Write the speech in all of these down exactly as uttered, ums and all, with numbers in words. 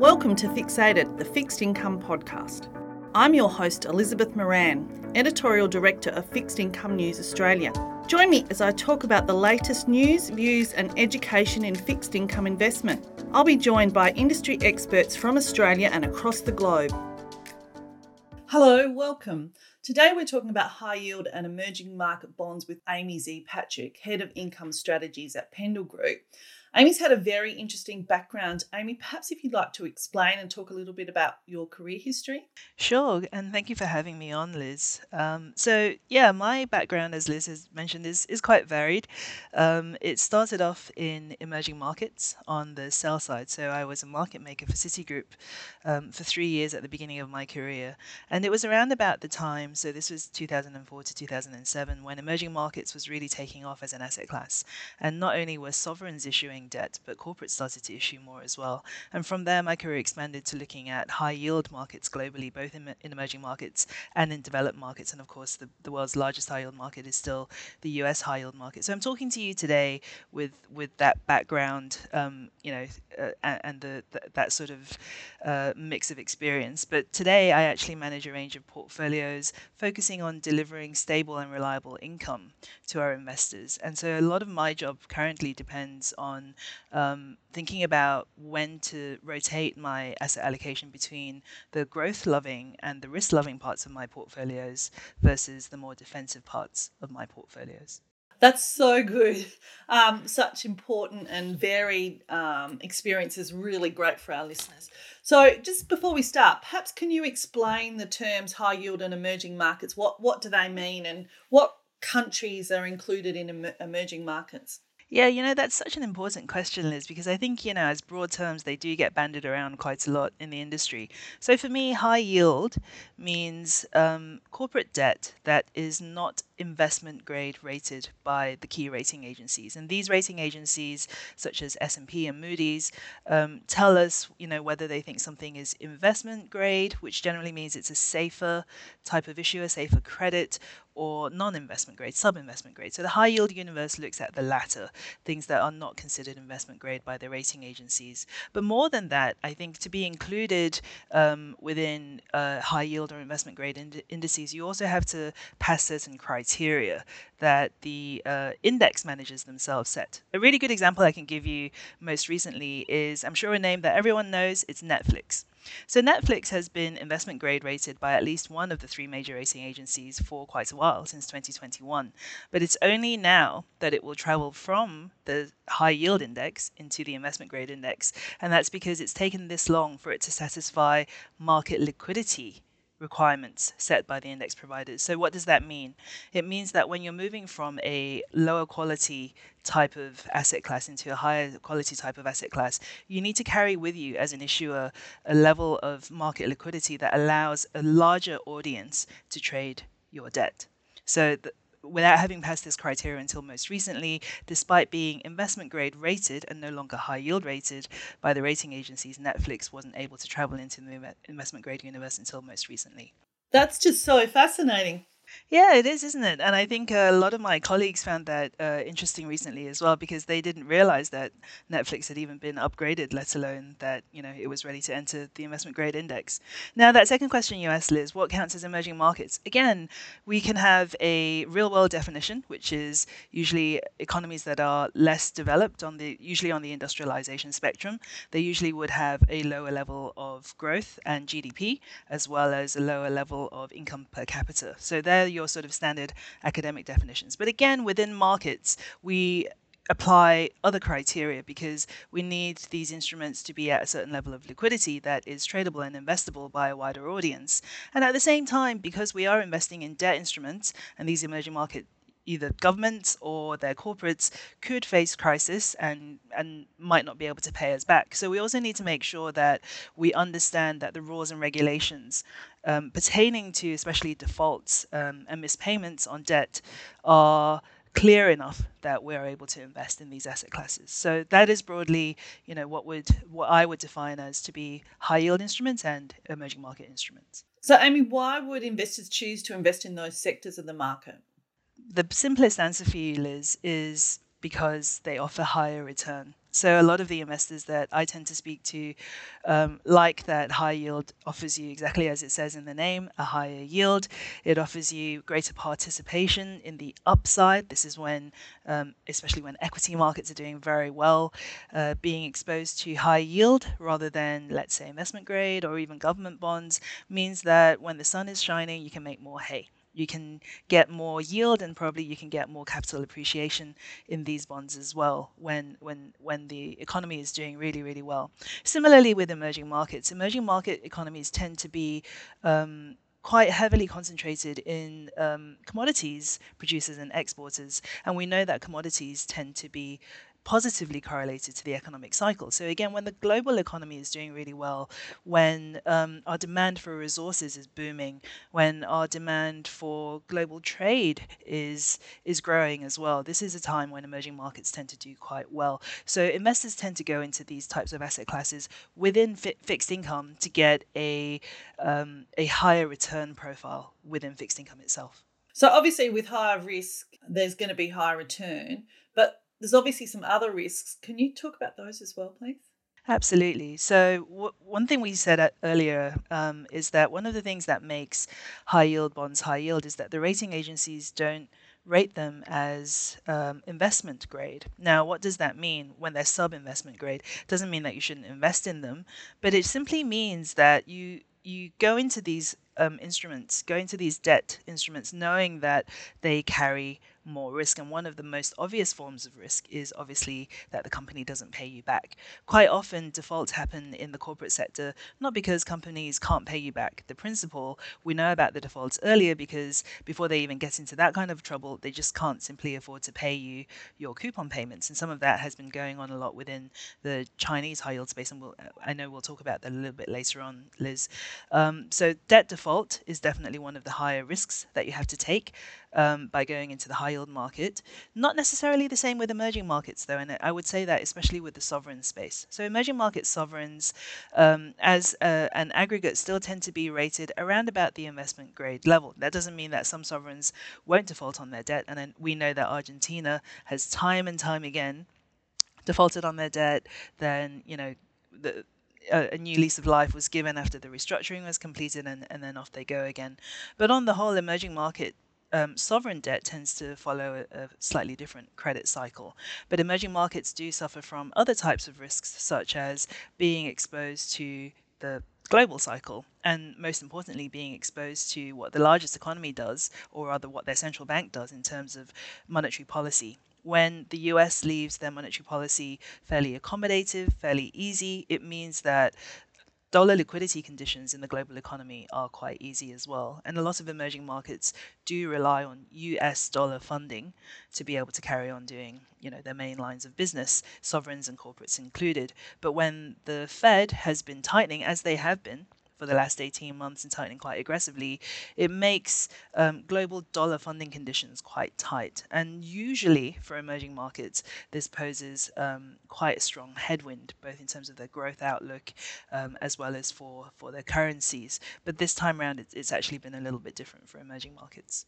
Welcome to Fixated, the Fixed Income Podcast. I'm your host, Elizabeth Moran, Editorial Director of Fixed Income News Australia. Join me as I talk about the latest news, views and education in fixed income investment. I'll be joined by industry experts from Australia and across the globe. Hello, welcome. Today we're talking about high yield and emerging market bonds with Amy Z. Patrick, Head of Income Strategies at Pendal Group. Amy's had a very interesting background. Amy, perhaps if you'd like to explain and talk a little bit about your career history. Sure, and thank you for having me on, Liz. Um, so, yeah, my background, as Liz has mentioned, is, is quite varied. Um, it started off in emerging markets on the sell side. So I was a market maker for Citigroup um, for three years at the beginning of my career. And it was around about the time, so this was two thousand four to two thousand seven, when emerging markets was really taking off as an asset class. And not only were sovereigns issuing debt, but corporates started to issue more as well. And from there, my career expanded to looking at high yield markets globally, both in, in emerging markets and in developed markets. And of course, the, the world's largest high yield market is still the U S high yield market. So I'm talking to you today with with that background, um, you know, uh, and, and the, the that sort of uh, mix of experience. But today, I actually manage a range of portfolios focusing on delivering stable and reliable income to our investors. And so a lot of my job currently depends on um, thinking about when to rotate my asset allocation between the growth-loving and the risk-loving parts of my portfolios versus the more defensive parts of my portfolios. That's so good. Um, such important and varied um, experiences, really great for our listeners. So just before we start, perhaps can you explain the terms high yield and emerging markets? What, what do they mean and what countries are included in em- emerging markets? Yeah, you know, that's such an important question, Liz, because I think, you know, as broad terms, they do get bandied around quite a lot in the industry. So for me, high yield means um, corporate debt that is not investment grade rated by the key rating agencies. And these rating agencies, such as S and P and Moody's, um, tell us, you know, whether they think something is investment grade, which generally means it's a safer type of issue, a safer credit, or non-investment grade, sub-investment grade. So the high yield universe looks at the latter, things that are not considered investment grade by the rating agencies. But more than that, I think to be included um, within uh, high yield or investment grade ind- indices, you also have to pass certain criteria that the uh, index managers themselves set. A really good example I can give you most recently is, I'm sure a name that everyone knows, it's Netflix. So Netflix has been investment grade rated by at least one of the three major rating agencies for quite a while, since twenty twenty-one. But it's only now that it will travel from the high yield index into the investment grade index. And that's because it's taken this long for it to satisfy market liquidity requirements set by the index providers. So what does that mean? It means that when you're moving from a lower quality type of asset class into a higher quality type of asset class, you need to carry with you as an issuer a level of market liquidity that allows a larger audience to trade your debt. So the, without having passed this criteria until most recently, despite being investment grade rated and no longer high yield rated by the rating agencies, Netflix wasn't able to travel into the investment grade universe until most recently. That's just so fascinating. Yeah, it is, isn't it? And I think a lot of my colleagues found that uh, interesting recently as well, because they didn't realize that Netflix had even been upgraded, let alone that, you know, it was ready to enter the investment grade index. Now, that second question you asked, Liz, what counts as emerging markets? Again, we can have a real world definition, which is usually economies that are less developed on the, usually on the industrialization spectrum. They usually would have a lower level of growth and G D P, as well as a lower level of income per capita. So there your sort of standard academic definitions. But again, within markets, we apply other criteria because we need these instruments to be at a certain level of liquidity that is tradable and investable by a wider audience. And at the same time, because we are investing in debt instruments and these emerging market either governments or their corporates could face crisis and, and might not be able to pay us back. So we also need to make sure that we understand that the rules and regulations um, pertaining to especially defaults um, and mispayments on debt are clear enough that we're able to invest in these asset classes. So that is broadly, you know, what would what I would define as to be high yield instruments and emerging market instruments. So, Amy, why would investors choose to invest in those sectors of the market? The simplest answer for you, Liz, is because they offer higher return. So a lot of the investors that I tend to speak to um, like that high yield offers you, exactly as it says in the name, a higher yield. It offers you greater participation in the upside. This is when, um, especially when equity markets are doing very well, uh, being exposed to high yield rather than, let's say, investment grade or even government bonds means that when the sun is shining, you can make more hay. You can get more yield, and probably you can get more capital appreciation in these bonds as well when when when the economy is doing really really well. Similarly with emerging markets, emerging market economies tend to be um, quite heavily concentrated in um, commodities producers and exporters, and we know that commodities tend to be positively correlated to the economic cycle. So again, when the global economy is doing really well, when um, our demand for resources is booming, when our demand for global trade is is growing as well, this is a time when emerging markets tend to do quite well. So investors tend to go into these types of asset classes within fi- fixed income to get a um, a higher return profile within fixed income itself. So obviously with higher risk, there's going to be higher return, but there's obviously some other risks. Can you talk about those as well, please? Absolutely. So w- one thing we said uh, earlier um, is that one of the things that makes high yield bonds high yield is that the rating agencies don't rate them as um, investment grade. Now, what does that mean when they're sub-investment grade? It doesn't mean that you shouldn't invest in them, but it simply means that you you go into these um, instruments, go into these debt instruments, knowing that they carry more risk. And one of the most obvious forms of risk is obviously that the company doesn't pay you back. Quite often, defaults happen in the corporate sector, not because companies can't pay you back the principal. We know about the defaults earlier because before they even get into that kind of trouble, they just can't simply afford to pay you your coupon payments. And some of that has been going on a lot within the Chinese high yield space. And we'll, I know we'll talk about that a little bit later on, Liz. Um, so debt default is definitely one of the higher risks that you have to take um, by going into the high yield market. Not necessarily the same with emerging markets, though, and I would say that especially with the sovereign space. So emerging market sovereigns, um, as a, an aggregate, still tend to be rated around about the investment grade level. That doesn't mean that some sovereigns won't default on their debt, and then we know that Argentina has time and time again defaulted on their debt. Then you know the a new lease of life was given after the restructuring was completed, and, and then off they go again. But on the whole, emerging market um, sovereign debt tends to follow a, a slightly different credit cycle. But emerging markets do suffer from other types of risks, such as being exposed to the global cycle, and most importantly, being exposed to what the largest economy does, or rather what their central bank does in terms of monetary policy. When the U S leaves their monetary policy fairly accommodative, fairly easy, it means that dollar liquidity conditions in the global economy are quite easy as well. And a lot of emerging markets do rely on U S dollar funding to be able to carry on doing, you know, their main lines of business, sovereigns and corporates included. But when the Fed has been tightening, as they have been for the last eighteen months and tightening quite aggressively, it makes um, global dollar funding conditions quite tight. And usually for emerging markets, this poses um, quite a strong headwind, both in terms of their growth outlook um, as well as for, for their currencies. But this time around, it's, it's actually been a little bit different for emerging markets.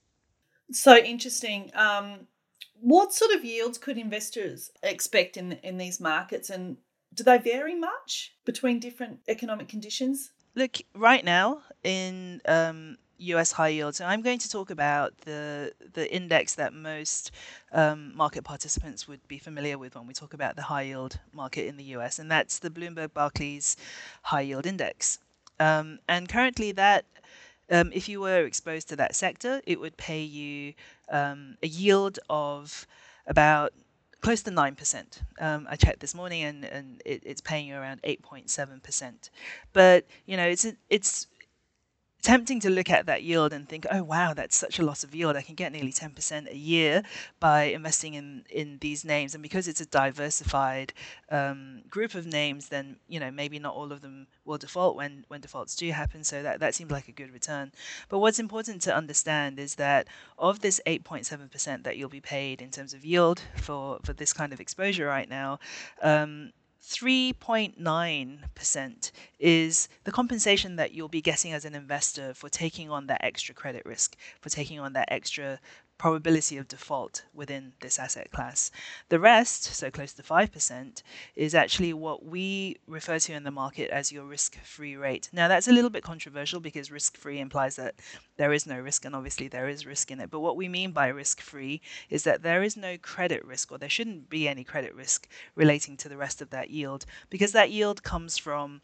So interesting. Um, what sort of yields could investors expect in in these markets, and do they vary much between different economic conditions? Look, right now in um, U S high yield, so I'm going to talk about the the index that most um, market participants would be familiar with when we talk about the high yield market in the U S, and that's the Bloomberg Barclays High Yield Index. Um, and currently, that um, if you were exposed to that sector, it would pay you um, a yield of about close to nine percent. Um, I checked this morning, and, and it, it's paying you around eight point seven percent. But, you know, it's it's tempting to look at that yield and think, oh, wow, that's such a lot of yield. I can get nearly ten percent a year by investing in, in these names. And because it's a diversified um, group of names, then, you know, maybe not all of them will default when, when defaults do happen. So that, that seems like a good return. But what's important to understand is that of this eight point seven percent that you'll be paid in terms of yield for, for this kind of exposure right now, um, three point nine percent is the compensation that you'll be getting as an investor for taking on that extra credit risk, for taking on that extra probability of default within this asset class. The rest, so close to five percent, is actually what we refer to in the market as your risk-free rate. Now, that's a little bit controversial because risk-free implies that there is no risk, and obviously there is risk in it. But what we mean by risk-free is that there is no credit risk, or there shouldn't be any credit risk relating to the rest of that yield, because that yield comes from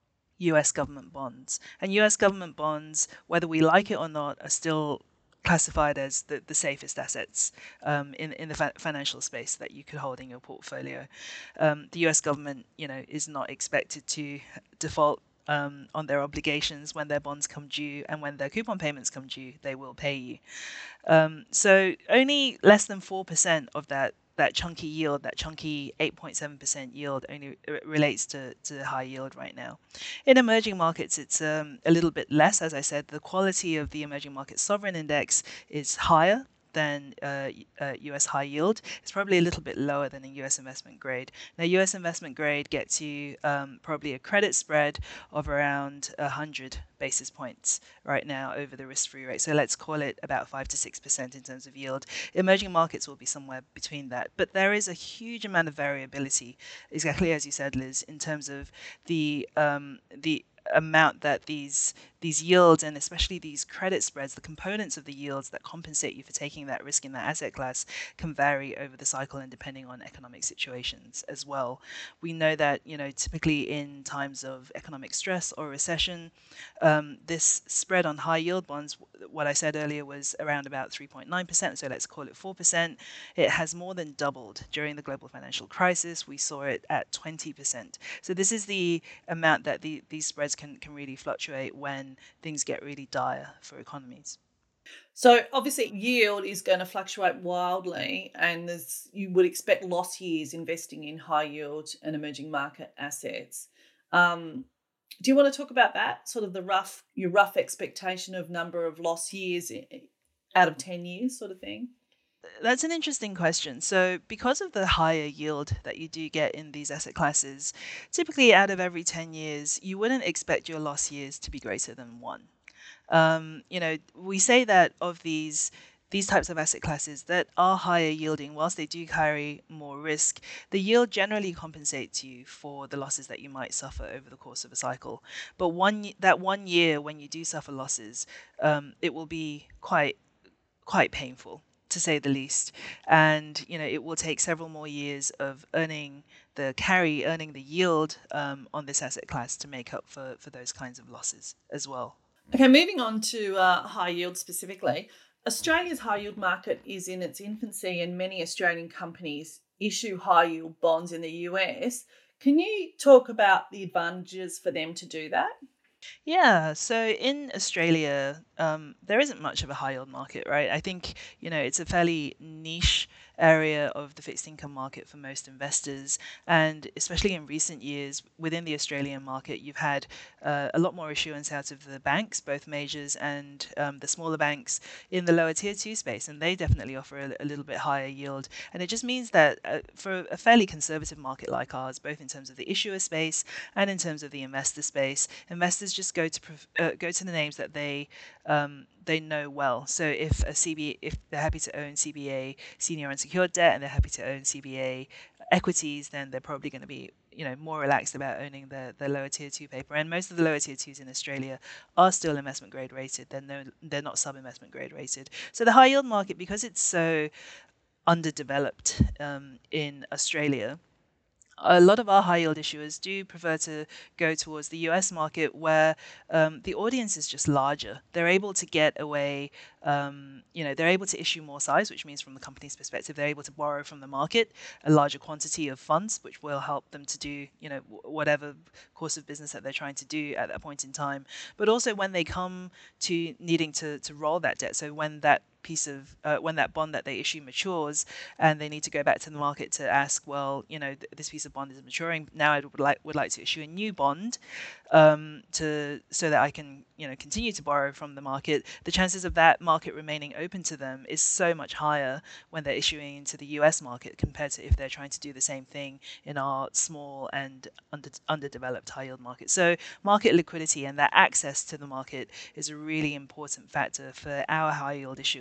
U S government bonds. And U S government bonds, whether we like it or not, are still classified as the, the safest assets um, in in the fa- financial space that you could hold in your portfolio. Um, the U S government, you know, is not expected to default um, on their obligations when their bonds come due, and when their coupon payments come due, they will pay you. Um, so only less than four percent of that that chunky yield, that chunky eight point seven percent yield, only relates to, to high yield right now. In emerging markets, it's um, a little bit less. As I said, the quality of the emerging market sovereign index is higher than uh, uh, U S high yield. It's probably a little bit lower than in U S investment grade. Now, U S investment grade gets you um, probably a credit spread of around one hundred basis points right now over the risk-free rate. So let's call it about five to six percent in terms of yield. Emerging markets will be somewhere between that. But there is a huge amount of variability, exactly as you said, Liz, in terms of the um, the amount that these these yields, and especially these credit spreads, the components of the yields that compensate you for taking that risk in that asset class, can vary over the cycle and depending on economic situations as well. We know that, you know, typically in times of economic stress or recession, um, this spread on high yield bonds, what I said earlier, was around about three point nine percent, so let's call it four percent. It has more than doubled during the global financial crisis. We saw it at twenty percent. So this is the amount that the, these spreads can, can really fluctuate when things get really dire for economies. So obviously yield is going to fluctuate wildly, and there's, you would expect loss years investing in high yield and emerging market assets. Um, do you want to talk about that, sort of the rough, your rough expectation of number of loss years out of ten years sort of thing? That's an interesting question. So, because of the higher yield that you do get in these asset classes, typically out of every ten years, you wouldn't expect your loss years to be greater than one. Um, you know, we say that of these these types of asset classes that are higher yielding, whilst they do carry more risk, the yield generally compensates you for the losses that you might suffer over the course of a cycle. But one that one year when you do suffer losses, um, it will be quite quite painful, to say the least. And, you know, it will take several more years of earning the carry, earning the yield um, on this asset class to make up for, for those kinds of losses as well. Okay, moving on to uh, high yield specifically. Australia's high yield market is in its infancy, and many Australian companies issue high yield bonds in the U S. Can you talk about the advantages for them to do that? Yeah, so in Australia, um, there isn't much of a high yield market, right? I think, you know, it's a fairly niche area of the fixed income market for most investors. And especially in recent years, within the Australian market, you've had uh, a lot more issuance out of the banks, both majors and um, the smaller banks in the lower tier two space. And they definitely offer a, a little bit higher yield. And it just means that uh, for a fairly conservative market like ours, both in terms of the issuer space and in terms of the investor space, investors just go to uh, go to the names that they um, they know well. So if a C B A, if they're happy to own C B A senior unsecured debt and they're happy to own C B A equities, then they're probably going to be, you know, more relaxed about owning the, the lower tier two paper. And most of the lower tier twos in Australia are still investment grade rated. They're no, they're not sub investment grade rated. So the high yield market, because it's so underdeveloped um, in Australia, a lot of our high yield issuers do prefer to go towards the U S market, where um, the audience is just larger. They're able to get away, um, you know, they're able to issue more size, which means from the company's perspective, they're able to borrow from the market a larger quantity of funds, which will help them to do, you know, whatever course of business that they're trying to do at that point in time. But also when they come to needing to, to roll that debt, so when that piece of uh, when that bond that they issue matures and they need to go back to the market to ask, well, you know, th- this piece of bond is maturing now, I would like would like to issue a new bond um, to so that I can, you know, continue to borrow from the market. The chances of that market remaining open to them is so much higher when they're issuing into the U S market compared to if they're trying to do the same thing in our small and under, underdeveloped high yield market. So market liquidity and that access to the market is a really important factor for our high yield issuers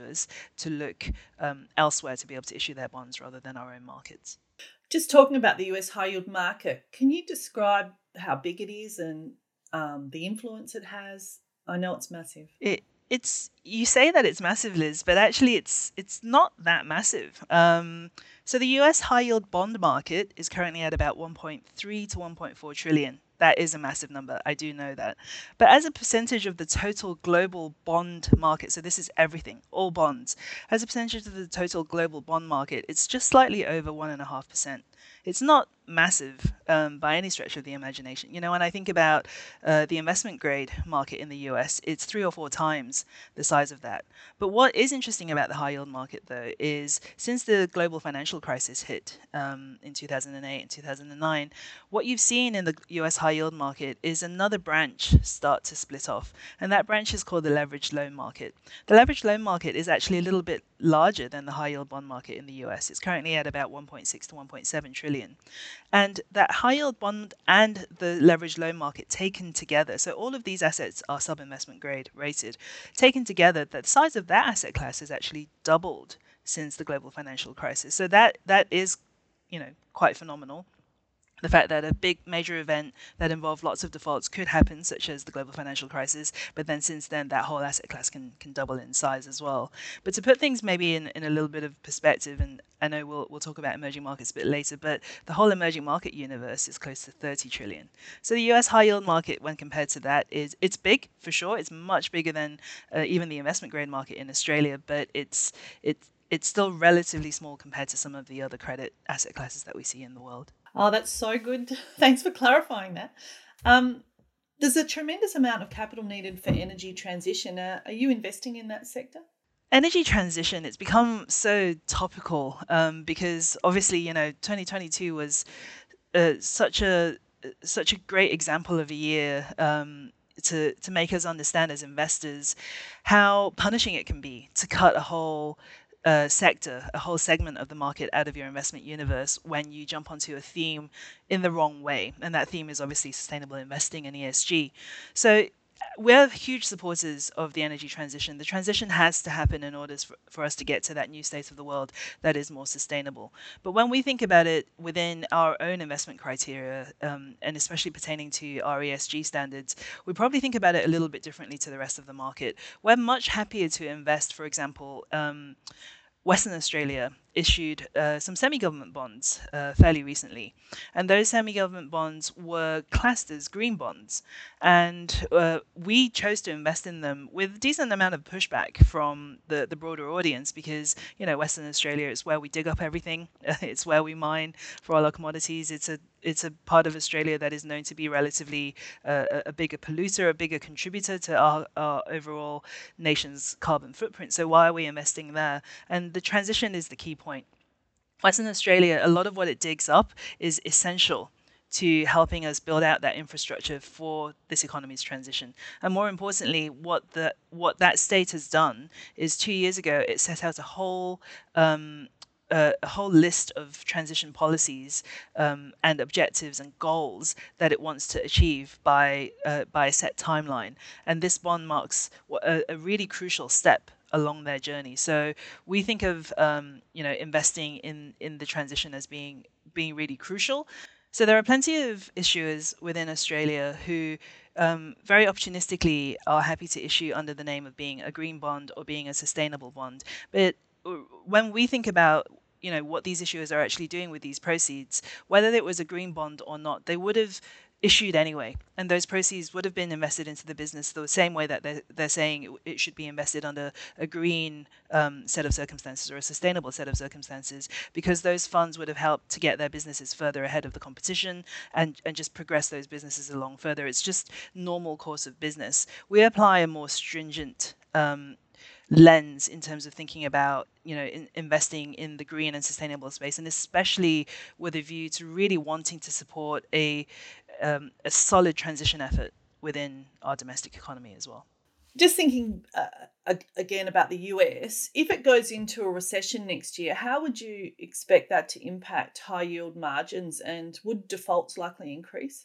customers to look um, elsewhere to be able to issue their bonds rather than our own markets. Just talking about the U S high yield market, can you describe how big it is and um, the influence it has? I know it's massive. It it's you say that it's massive, Liz, but actually it's it's not that massive. Um, so the U S high yield bond market is currently at about one point three to one point four trillion. That is a massive number. I do know that. But as a percentage of the total global bond market, so this is everything, all bonds, as a percentage of the total global bond market, it's just slightly over one and a half percent. It's not massive um, by any stretch of the imagination. You know, when I think about uh, the investment grade market in the U S, it's three or four times the size of that. But what is interesting about the high yield market, though, is since the global financial crisis hit um, in two thousand eight and two thousand nine, what you've seen in the U S high yield market is another branch start to split off. And that branch is called the leveraged loan market. The leveraged loan market is actually a little bit larger than the high yield bond market in the U S. It's currently at about one point six to one point seven trillion. And that high yield bond and the leveraged loan market taken together, so all of these assets are sub-investment grade rated, taken together, the size of that asset class has actually doubled since the global financial crisis. So that that is, you know, quite phenomenal. The fact that a big major event that involved lots of defaults could happen, such as the global financial crisis, but then since then that whole asset class can, can double in size as well. But to put things maybe in, in a little bit of perspective, and I know we'll we'll talk about emerging markets a bit later, but the whole emerging market universe is close to thirty trillion. So the U S high yield market, when compared to that, is it's big for sure. It's much bigger than uh, even the investment grade market in Australia, but it's it's it's still relatively small compared to some of the other credit asset classes that we see in the world. Oh, that's so good. Thanks for clarifying that. Um, there's a tremendous amount of capital needed for energy transition. Uh, are you investing in that sector? Energy transition, it's become so topical um, because obviously, you know, twenty twenty-two was uh, such a such a great example of a year um, to to make us understand as investors how punishing it can be to cut a whole uh, sector, a whole segment of the market out of your investment universe when you jump onto a theme in the wrong way. And that theme is obviously sustainable investing and E S G. So we're huge supporters of the energy transition. The transition has to happen in order for, for us to get to that new state of the world that is more sustainable. But when we think about it within our own investment criteria, um, and especially pertaining to our E S G standards, we probably think about it a little bit differently to the rest of the market. We're much happier to invest, for example, um, Western Australia issued uh, some semi-government bonds uh, fairly recently. And those semi-government bonds were classed as green bonds. And uh, we chose to invest in them with a decent amount of pushback from the, the broader audience because, you know, Western Australia is where we dig up everything. It's where we mine for all our commodities. It's a it's a part of Australia that is known to be relatively uh, a bigger polluter, a bigger contributor to our, our overall nation's carbon footprint. So why are we investing there? And the transition is the key point. Western Australia, a lot of what it digs up is essential to helping us build out that infrastructure for this economy's transition. And more importantly, what the what that state has done is two years ago, it set out a whole um, uh, a whole list of transition policies um, and objectives and goals that it wants to achieve by uh, by a set timeline. And this bond marks a, a really crucial step along their journey. So we think of um, you know investing in in the transition as being being really crucial. So there are plenty of issuers within Australia who um, very opportunistically are happy to issue under the name of being a green bond or being a sustainable bond. But when we think about you know what these issuers are actually doing with these proceeds, whether it was a green bond or not, they would have issued anyway, and those proceeds would have been invested into the business the same way that they're, they're saying it should be invested under a green um, set of circumstances or a sustainable set of circumstances, because those funds would have helped to get their businesses further ahead of the competition and, and just progress those businesses along further. It's just normal course of business. We apply a more stringent um, lens in terms of thinking about you know in, investing in the green and sustainable space, and especially with a view to really wanting to support a um, a solid transition effort within our domestic economy as well. Just thinking uh, again about the U S, if it goes into a recession next year, how would you expect that to impact high yield margins, and would defaults likely increase?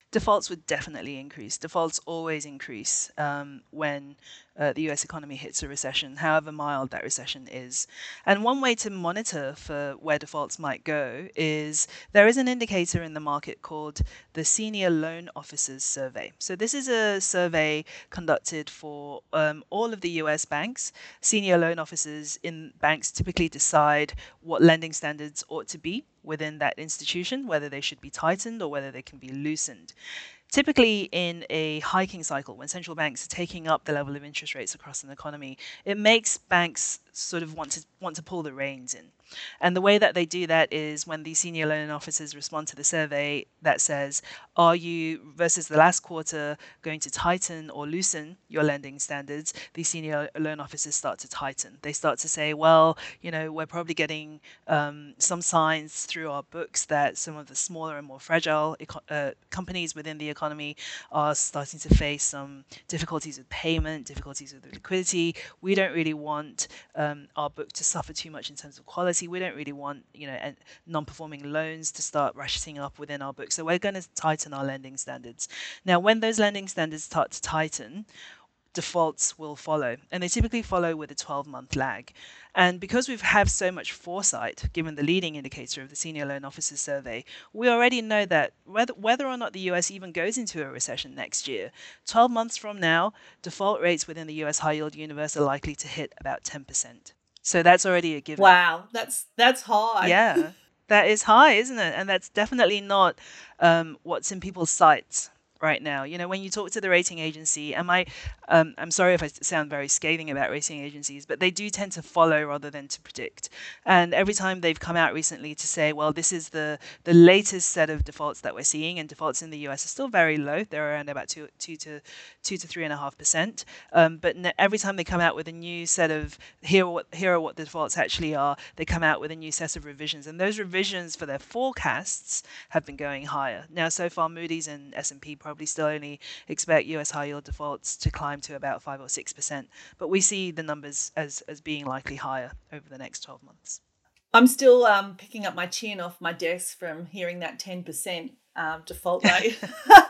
Defaults would definitely increase. Defaults always increase um, when uh, the U S economy hits a recession, however mild that recession is. And one way to monitor for where defaults might go is there is an indicator in the market called the Senior Loan Officers Survey. So this is a survey conducted for um, all of the U S banks. Senior loan officers in banks typically decide what lending standards ought to be within that institution, whether they should be tightened or whether they can be loosened. Typically, in a hiking cycle, when central banks are taking up the level of interest rates across an economy, it makes banks sort of want to want to pull the reins in. And the way that they do that is when the senior loan officers respond to the survey that says, are you, versus the last quarter, going to tighten or loosen your lending standards? The senior loan officers start to tighten. They start to say, well, you know, we're probably getting um, some signs through our books that some of the smaller and more fragile eco- uh, companies within the economy are starting to face some difficulties with payment, difficulties with liquidity. We don't really want um, our book to suffer too much in terms of quality. We don't really want, you know, non-performing loans to start ratcheting up within our book. So we're going to tighten our lending standards. Now, when those lending standards start to tighten, defaults will follow, and they typically follow with a twelve-month lag. And because we have so much foresight, given the leading indicator of the Senior Loan Officers Survey, we already know that whether, whether or not the U S even goes into a recession next year, twelve months from now, default rates within the U S high-yield universe are likely to hit about ten percent. So that's already a given. Wow, that's that's high. Yeah, that is high, isn't it? And that's definitely not um, what's in people's sights right now. You know, when you talk to the rating agency, am I, um, I'm sorry if I sound very scathing about rating agencies, but they do tend to follow rather than to predict. And every time they've come out recently to say, well, this is the, the latest set of defaults that we're seeing, and defaults in the U S are still very low. They're around about two, two to two to three and a half percent. Um, but ne- every time they come out with a new set of, here are, what, here are what the defaults actually are, they come out with a new set of revisions. And those revisions for their forecasts have been going higher. Now, so far, Moody's and S and P probably still only expect U S high yield defaults to climb to about five or six percent, but we see the numbers as as being likely higher over the next twelve months. I'm still um, picking up my chin off my desk from hearing that ten percent um, default rate.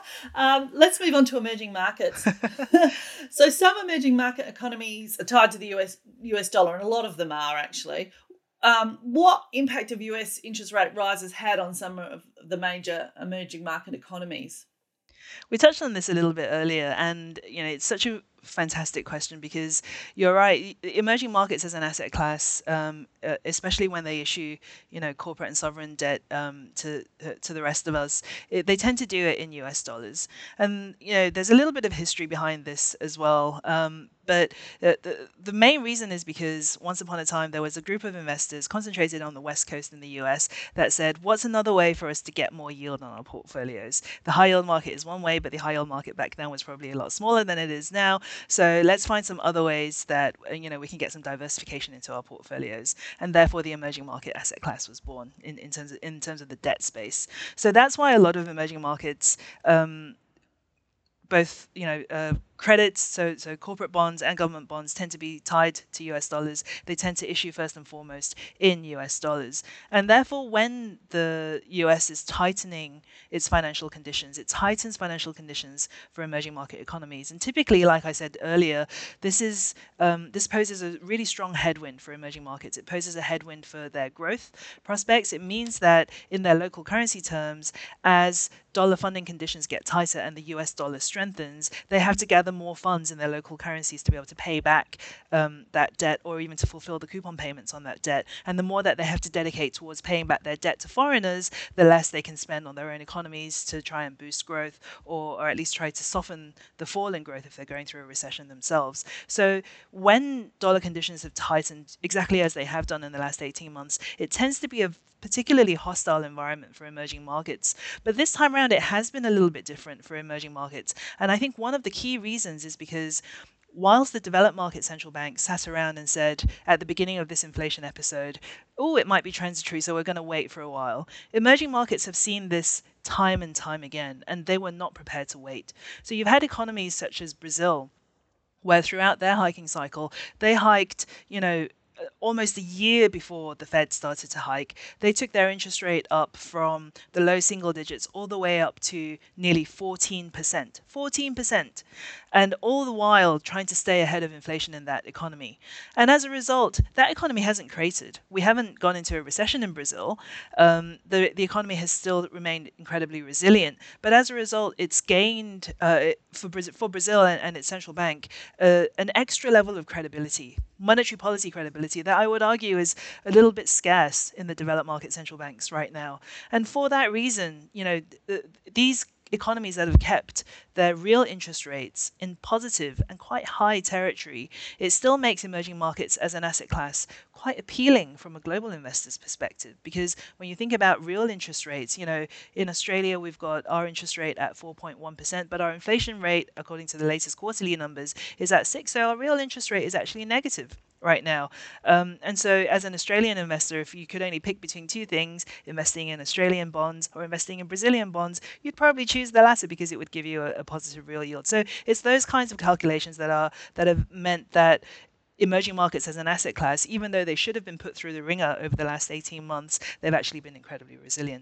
um, let's move on to emerging markets. So some emerging market economies are tied to the U S U S dollar, and a lot of them are actually. Um, what impact have U S interest rate rises had on some of the major emerging market economies? We touched on this a little bit earlier, and you know it's such a fantastic question because you're right. Emerging markets as an asset class, um, uh, especially when they issue, you know, corporate and sovereign debt um, to uh, to the rest of us, it, they tend to do it in U S dollars. And you know, there's a little bit of history behind this as well. Um, But uh, the, the main reason is because once upon a time, there was a group of investors concentrated on the West Coast in the U S that said, what's another way for us to get more yield on our portfolios? The high yield market is one way, but the high yield market back then was probably a lot smaller than it is now. So let's find some other ways that, you know, we can get some diversification into our portfolios. And therefore, the emerging market asset class was born in, in, terms, of, in terms of the debt space. So that's why a lot of emerging markets, um, both, you know, uh, credits, so so corporate bonds and government bonds tend to be tied to U S dollars. They tend to issue first and foremost in U S dollars. And therefore, when the U S is tightening its financial conditions, it tightens financial conditions for emerging market economies. And typically, like I said earlier, this is um, this poses a really strong headwind for emerging markets. It poses a headwind for their growth prospects. It means that in their local currency terms, as dollar funding conditions get tighter and the U S dollar strengthens, they have to gather more funds in their local currencies to be able to pay back um, that debt, or even to fulfill the coupon payments on that debt. And the more that they have to dedicate towards paying back their debt to foreigners, the less they can spend on their own economies to try and boost growth, or, or at least try to soften the fall in growth if they're going through a recession themselves. So when dollar conditions have tightened exactly as they have done in the last eighteen months, it tends to be a particularly hostile environment for emerging markets. But this time around, it has been a little bit different for emerging markets. And I think one of the key reasons is because whilst the developed market central banks sat around and said at the beginning of this inflation episode, oh, it might be transitory, so we're going to wait for a while, emerging markets have seen this time and time again, and they were not prepared to wait. So you've had economies such as Brazil, where throughout their hiking cycle, they hiked, you know, almost a year before the Fed started to hike, they took their interest rate up from the low single digits all the way up to nearly fourteen percent. fourteen percent. And all the while trying to stay ahead of inflation in that economy. And as a result, that economy hasn't cratered. We haven't gone into a recession in Brazil. Um, the, the economy has still remained incredibly resilient. But as a result, it's gained, uh, for, Brazil, for Brazil and, and its central bank, uh, an extra level of credibility, monetary policy credibility, that I would argue is a little bit scarce in the developed market central banks right now. And for that reason, you know, th- these economies that have kept their real interest rates in positive and quite high territory, it still makes emerging markets as an asset class quite appealing from a global investor's perspective. Because when you think about real interest rates, you know, in Australia, we've got our interest rate at four point one percent, but our inflation rate, according to the latest quarterly numbers, is at six. So our real interest rate is actually negative right now. Um, and so as an Australian investor, if you could only pick between two things, investing in Australian bonds or investing in Brazilian bonds, you'd probably choose the latter because it would give you a, a positive real yield. So it's those kinds of calculations that are that have meant that emerging markets as an asset class, even though they should have been put through the ringer over the last eighteen months, they've actually been incredibly resilient.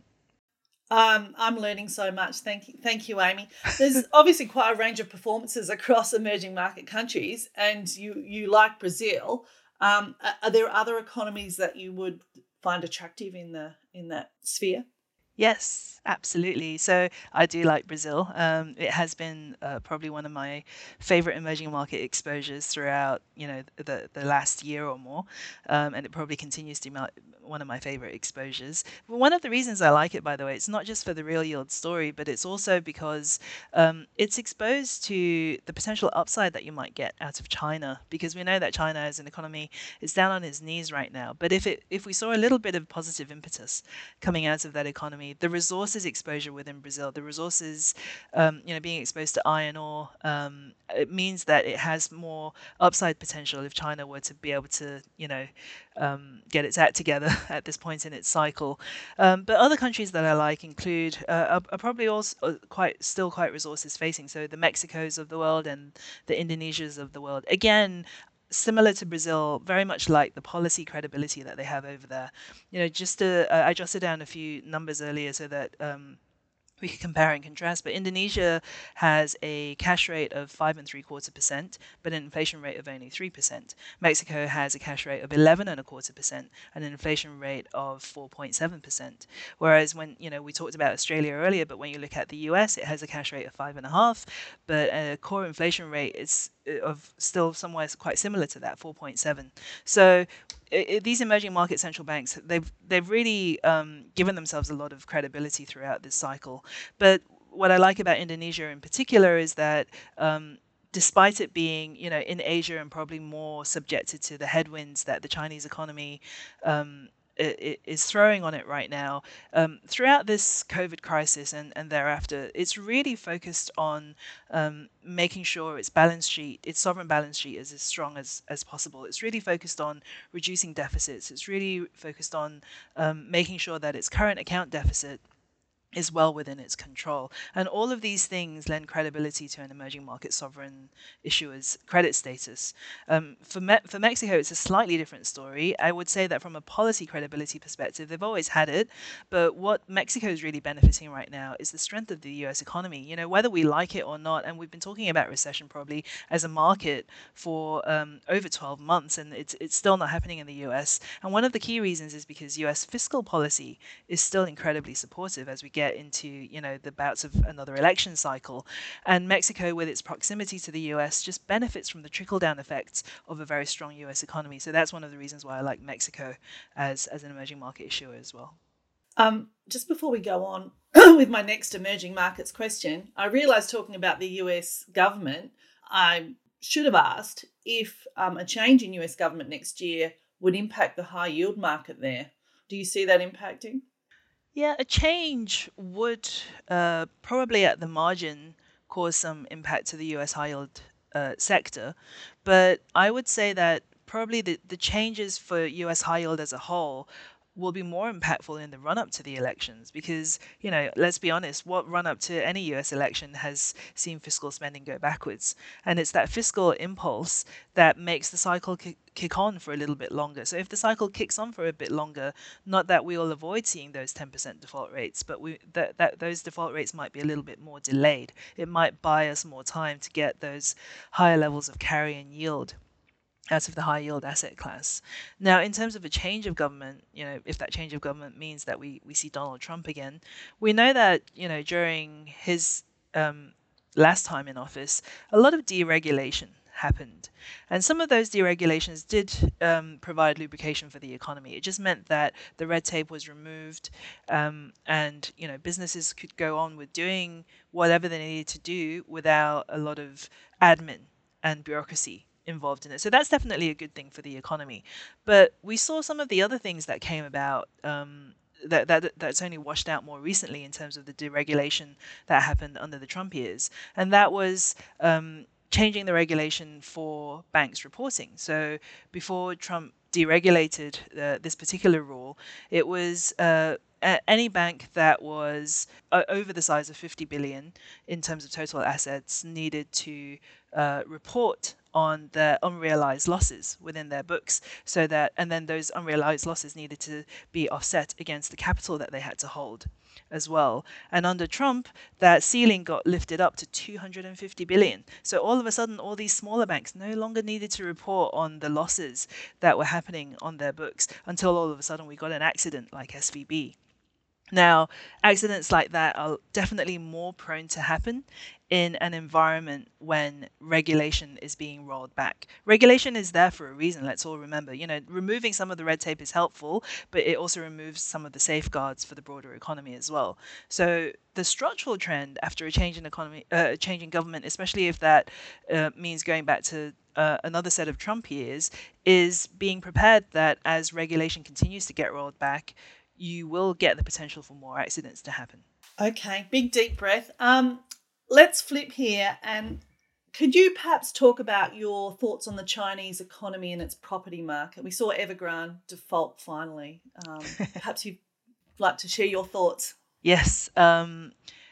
Um, I'm learning so much. Thank you, thank you, Amy. There's obviously quite a range of performances across emerging market countries, and you you like Brazil. Um, are there other economies that you would find attractive in the in that sphere? Yes, absolutely. So I do like Brazil. Um, it has been uh, probably one of my favorite emerging market exposures throughout, you know, the the last year or more, um, and it probably continues to be my, one of my favorite exposures. But one of the reasons I like it, by the way, it's not just for the real yield story, but it's also because um, it's exposed to the potential upside that you might get out of China, because we know that China as an economy is down on its knees right now. But if it if we saw a little bit of positive impetus coming out of that economy, the resources exposure within Brazil, the resources, um, you know, being exposed to iron ore, um, it means that it has more upside potential if China were to be able to, you know, um, get its act together at this point in its cycle. Um, but other countries that I like include uh, are, are probably also quite still quite resources facing. So the Mexicos of the world and the Indonesias of the world. Again, similar to Brazil, very much like the policy credibility that they have over there. You know, just to, uh, I jotted down a few numbers earlier so that um, we could compare and contrast, but Indonesia has a cash rate of five and three quarter percent, but an inflation rate of only three percent. Mexico has a cash rate of eleven and a quarter percent and an inflation rate of four point seven percent. Whereas when, you know, we talked about Australia earlier, but when you look at the U S, it has a cash rate of five and a half, but a core inflation rate is of still somewhere quite similar to that, four point seven. So it, it, these emerging market central banks, they've they've really um, given themselves a lot of credibility throughout this cycle. But what I like about Indonesia in particular is that um, despite it being, you know, in Asia and probably more subjected to the headwinds that the Chinese economy um, is throwing on it right now, um, throughout this COVID crisis and, and thereafter, it's really focused on um, making sure its balance sheet, its sovereign balance sheet is as strong as, as possible. It's really focused on reducing deficits. It's really focused on um, making sure that its current account deficit is well within its control. And all of these things lend credibility to an emerging market sovereign issuer's credit status. Um, for, Me- for Mexico, it's a slightly different story. I would say that from a policy credibility perspective, they've always had it. But what Mexico is really benefiting right now is the strength of the U S economy. You know, whether we like it or not, and we've been talking about recession probably as a market for um, over twelve months, and it's, it's still not happening in the U S. And one of the key reasons is because U S fiscal policy is still incredibly supportive as we get into, you know, the bouts of another election cycle. And Mexico, with its proximity to the U S, just benefits from the trickle-down effects of a very strong U S economy. So that's one of the reasons why I like Mexico as, as an emerging market issuer as well. Um, just before we go on with my next emerging markets question, I realised talking about the U S government, I should have asked if um, a change in U S government next year would impact the high yield market there. Do you see that impacting? Yeah, a change would uh, probably at the margin cause some impact to the U S high yield uh, sector. But I would say that probably the, the changes for U S high yield as a whole will be more impactful in the run up to the elections because, you know, let's be honest, what run up to any U S election has seen fiscal spending go backwards? And it's that fiscal impulse that makes the cycle kick, kick on for a little bit longer. So if the cycle kicks on for a bit longer, not that we will avoid seeing those ten percent default rates, but we that, that those default rates might be a little bit more delayed. It might buy us more time to get those higher levels of carry and yield out of the high yield asset class. Now, in terms of a change of government, you know, if that change of government means that we, we see Donald Trump again, we know that, you know, during his um, last time in office, a lot of deregulation happened. And some of those deregulations did um, provide lubrication for the economy. It just meant that the red tape was removed um, and, you know, businesses could go on with doing whatever they needed to do without a lot of admin and bureaucracy involved in it. So that's definitely a good thing for the economy. But we saw some of the other things that came about um, that, that that's only washed out more recently in terms of the deregulation that happened under the Trump years. And that was um, changing the regulation for banks reporting. So before Trump deregulated uh, this particular rule, it was uh, any bank that was uh, over the size of fifty billion in terms of total assets needed to uh, report on their unrealized losses within their books, so that and then those unrealized losses needed to be offset against the capital that they had to hold as well. And under Trump, that ceiling got lifted up to two hundred fifty billion. So all of a sudden, all these smaller banks no longer needed to report on the losses that were happening on their books until all of a sudden we got an accident like S V B. Now, accidents like that are definitely more prone to happen in an environment when regulation is being rolled back. Regulation is there for a reason, let's all remember. You know, removing some of the red tape is helpful, but it also removes some of the safeguards for the broader economy as well. So the structural trend after a change in economy, uh, a change in government, especially if that uh, means going back to uh, another set of Trump years, is being prepared that as regulation continues to get rolled back, you will get the potential for more accidents to happen. Okay, big deep breath. Um, let's flip here, and could you perhaps talk about your thoughts on the Chinese economy and its property market? We saw Evergrande default finally. Um, perhaps you'd like to share your thoughts. Yes. Um,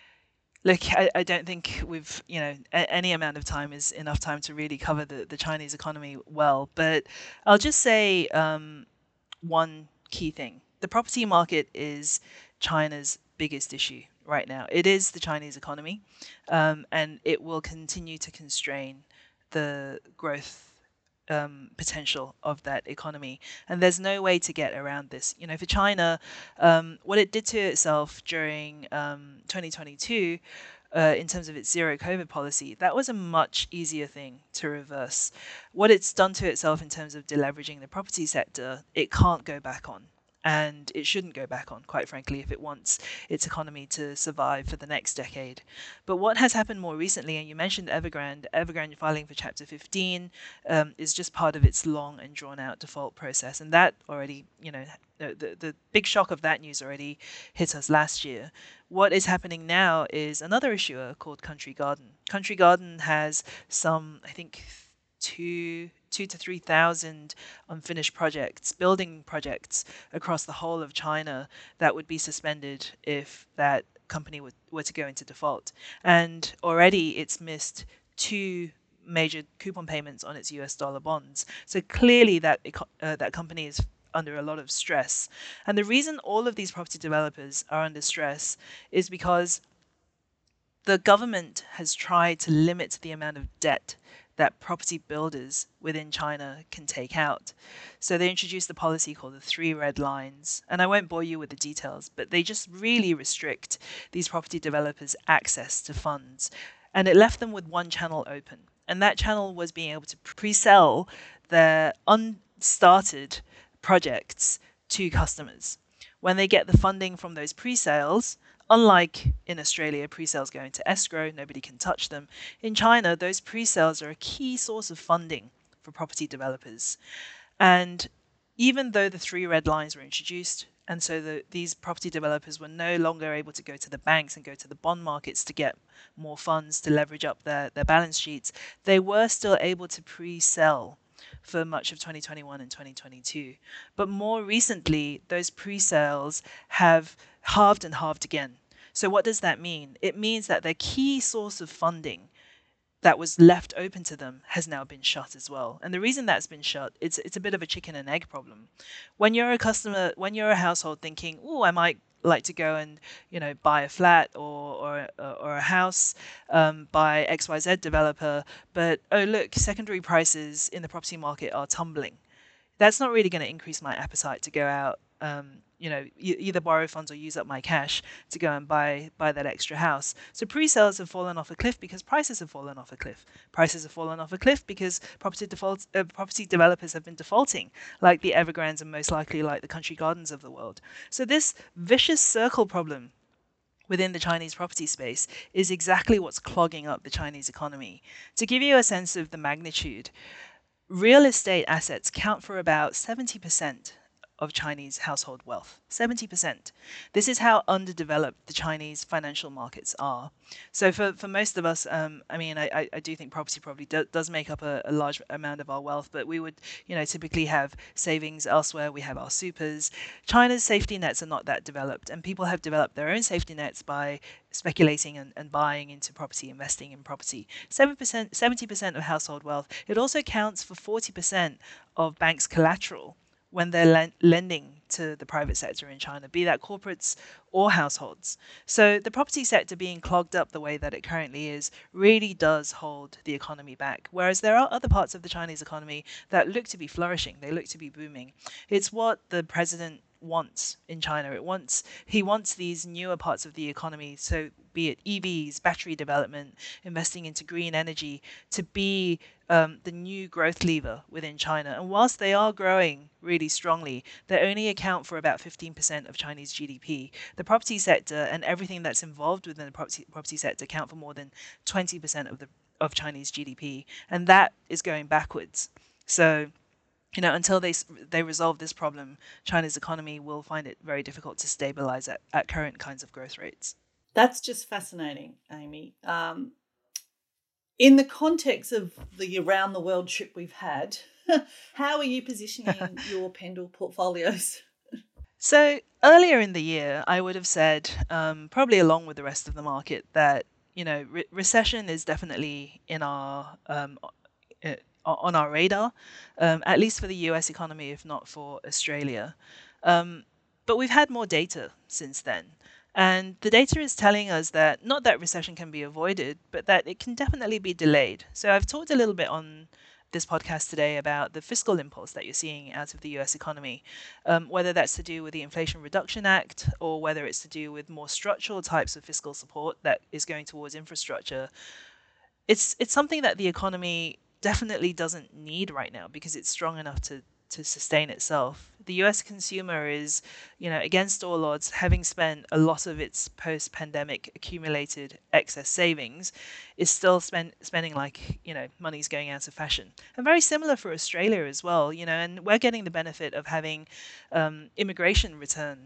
look, I, I don't think we've, you know, a, any amount of time is enough time to really cover the, the Chinese economy well. But I'll just say um, one key thing. The property market is China's biggest issue right now. It is the Chinese economy, um, and it will continue to constrain the growth um, potential of that economy. And there's no way to get around this. You know, for China, um, what it did to itself during um, twenty twenty-two, Uh, in terms of its zero COVID policy, that was a much easier thing to reverse. What it's done to itself in terms of deleveraging the property sector, it can't go back on. And it shouldn't go back on, quite frankly, if it wants its economy to survive for the next decade. But what has happened more recently, and you mentioned Evergrande, Evergrande filing for Chapter fifteen um, is just part of its long and drawn-out default process. And that already, you know, the, the, the big shock of that news already hit us last year. What is happening now is another issuer called Country Garden. Country Garden has some, I think, two two to three thousand unfinished projects, building projects across the whole of China that would be suspended if that company would, were to go into default. And already it's missed two major coupon payments on its U S dollar bonds. So clearly that uh, that company is under a lot of stress. And the reason all of these property developers are under stress is because the government has tried to limit the amount of debt that property builders within China can take out. So they introduced a policy called the Three Red Lines. And I won't bore you with the details, but they just really restrict these property developers' access to funds. And it left them with one channel open. And that channel was being able to pre-sell their unstarted projects to customers. When they get the funding from those pre-sales, unlike in Australia, pre-sales go into escrow, nobody can touch them. In China, those pre-sales are a key source of funding for property developers. And even though the three red lines were introduced, and so the, these property developers were no longer able to go to the banks and go to the bond markets to get more funds to leverage up their, their balance sheets, they were still able to pre-sell for much of twenty twenty-one and twenty twenty-two. But more recently, those pre-sales have halved and halved again. So what does that mean? It means that their key source of funding that was left open to them has now been shut as well. And the reason that's been shut, it's it's a bit of a chicken and egg problem. When you're a customer, when you're a household thinking, oh, I might like to go and you know buy a flat or or, or a house um, by X Y Z developer, but oh look, secondary prices in the property market are tumbling. That's not really going to increase my appetite to go out, um, you know, e- either borrow funds or use up my cash to go and buy buy that extra house. So pre-sales have fallen off a cliff because prices have fallen off a cliff. Prices have fallen off a cliff because property default uh, property developers have been defaulting, like the Evergrandes and most likely like the Country Gardens of the world. So this vicious circle problem within the Chinese property space is exactly what's clogging up the Chinese economy. To give you a sense of the magnitude, real estate assets count for about seventy percent of Chinese household wealth. seventy percent. This is how underdeveloped the Chinese financial markets are. So for, for most of us, um, I mean, I, I do think property probably do, does make up a, a large amount of our wealth, but we would, you know, typically have savings elsewhere. We have our supers. China's safety nets are not that developed, and people have developed their own safety nets by speculating and, and buying into property, investing in property. seven percent, seventy percent of household wealth. It also counts for forty percent of banks' collateral when they're len- lending to the private sector in China, be that corporates or households. So the property sector being clogged up the way that it currently is really does hold the economy back. Whereas there are other parts of the Chinese economy that look to be flourishing, they look to be booming. It's what the president wants in China. It wants he wants these newer parts of the economy, so be it E Vs, battery development, investing into green energy, to be um, the new growth lever within China. And whilst they are growing really strongly, they only account for about fifteen percent of Chinese G D P. The property sector and everything that's involved within the property, property sector account for more than twenty percent of the of Chinese G D P, and that is going backwards. So you know, until they they resolve this problem, China's economy will find it very difficult to stabilize at, at current kinds of growth rates. That's just fascinating, Amy. Um, in the context of the around the world trip we've had, how are you positioning your Pendal portfolios? So earlier in the year, I would have said, um, probably along with the rest of the market, that you know re- recession is definitely in our um, uh, on our radar, um, at least for the U S economy, if not for Australia. Um, but we've had more data since then. And the data is telling us that not that recession can be avoided, but that it can definitely be delayed. So I've talked a little bit on this podcast today about the fiscal impulse that you're seeing out of the U S economy, um, whether that's to do with the Inflation Reduction Act or whether it's to do with more structural types of fiscal support that is going towards infrastructure. It's it's something that the economy definitely doesn't need right now because it's strong enough to to sustain itself. The U S consumer is, you know, against all odds, having spent a lot of its post-pandemic accumulated excess savings, is still spend, spending like, you know, money's going out of fashion. And very similar for Australia as well, you know, and we're getting the benefit of having um, immigration return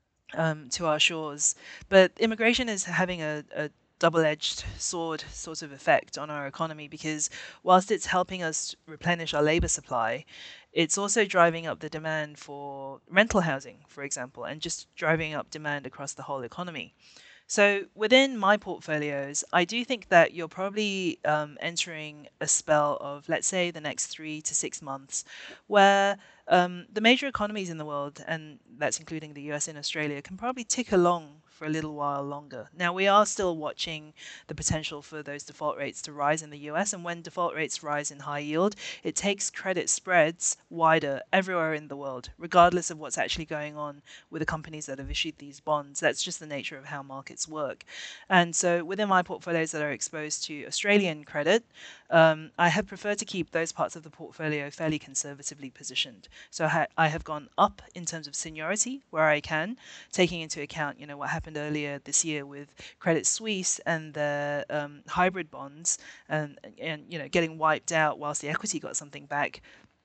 um, to our shores. But immigration is having a, a double-edged sword sort of effect on our economy because whilst it's helping us replenish our labor supply, it's also driving up the demand for rental housing, for example, and just driving up demand across the whole economy. So within my portfolios, I do think that you're probably um, entering a spell of, let's say, the next three to six months, where um, the major economies in the world, and that's including the U S and Australia, can probably tick along for a little while longer. Now, we are still watching the potential for those default rates to rise in the U S, and when default rates rise in high yield, it takes credit spreads wider everywhere in the world, regardless of what's actually going on with the companies that have issued these bonds. That's just the nature of how markets work. And so within my portfolios that are exposed to Australian credit, um, I have preferred to keep those parts of the portfolio fairly conservatively positioned. So I, ha- I have gone up in terms of seniority where I can, taking into account, you know, what happened earlier this year with Credit Suisse and the um, hybrid bonds, and and you know getting wiped out whilst the equity got something back.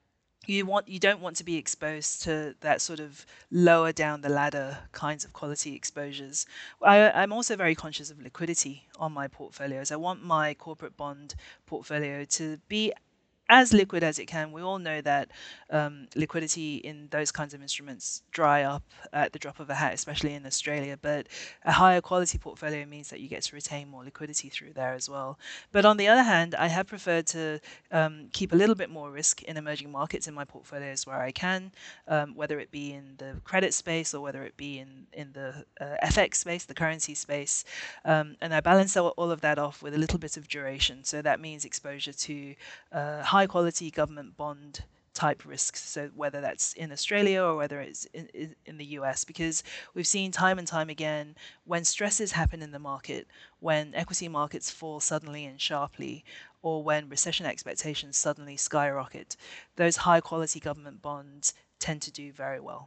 You want you don't want to be exposed to that sort of lower down the ladder kinds of quality exposures. I, I'm also very conscious of liquidity on my portfolios. I want my corporate bond portfolio to be as liquid as it can. We all know that um, liquidity in those kinds of instruments dry up at the drop of a hat, especially in Australia. But a higher quality portfolio means that you get to retain more liquidity through there as well. But on the other hand, I have preferred to um, keep a little bit more risk in emerging markets in my portfolios where I can, um, whether it be in the credit space or whether it be in, in the uh, F X space, the currency space. Um, and I balance all, all of that off with a little bit of duration. So that means exposure to uh, high quality government bond type risks, so whether that's in Australia or whether it's in, in the U S, because we've seen time and time again when stresses happen in the market, when equity markets fall suddenly and sharply, or when recession expectations suddenly skyrocket, those high quality government bonds tend to do very well.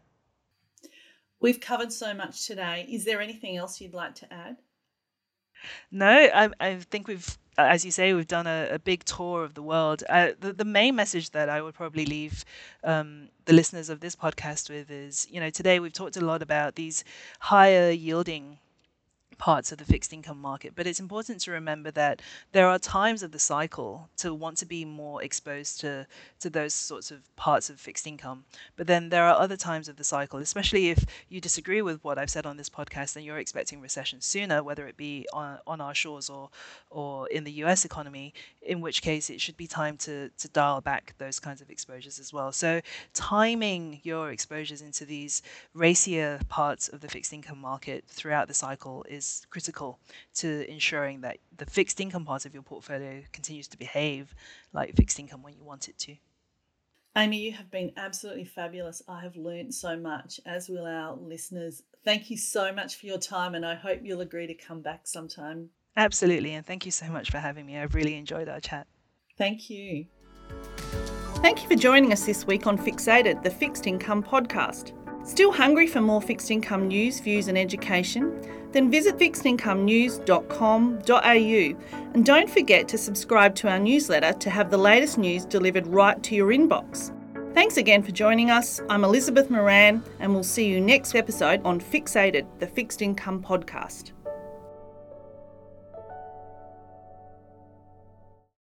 We've covered so much today. Is there anything else you'd like to add? No, I, I think we've, as you say, we've done a, a big tour of the world. Uh, the, the main message that I would probably leave um, the listeners of this podcast with is, you know, today we've talked a lot about these higher yielding parts of the fixed income market, but it's important to remember that there are times of the cycle to want to be more exposed to to those sorts of parts of fixed income. But then there are other times of the cycle, especially if you disagree with what I've said on this podcast and you're expecting recession sooner, whether it be on, on our shores or or in the U S economy, in which case it should be time to to dial back those kinds of exposures as well. So timing your exposures into these racier parts of the fixed income market throughout the cycle is critical to ensuring that the fixed income part of your portfolio continues to behave like fixed income when you want it to. Amy, you have been absolutely fabulous. I have learned so much, as will our listeners. Thank you so much for your time, and I hope you'll agree to come back sometime. Absolutely, and thank you so much for having me. I've really enjoyed our chat. Thank you. Thank you for joining us this week on Fixated, the Fixed Income Podcast. Still hungry for more fixed income news, views and education? Then visit fixed income news dot com dot a u and don't forget to subscribe to our newsletter to have the latest news delivered right to your inbox. Thanks again for joining us. I'm Elizabeth Moran and we'll see you next episode on Fixated, the Fixed Income Podcast.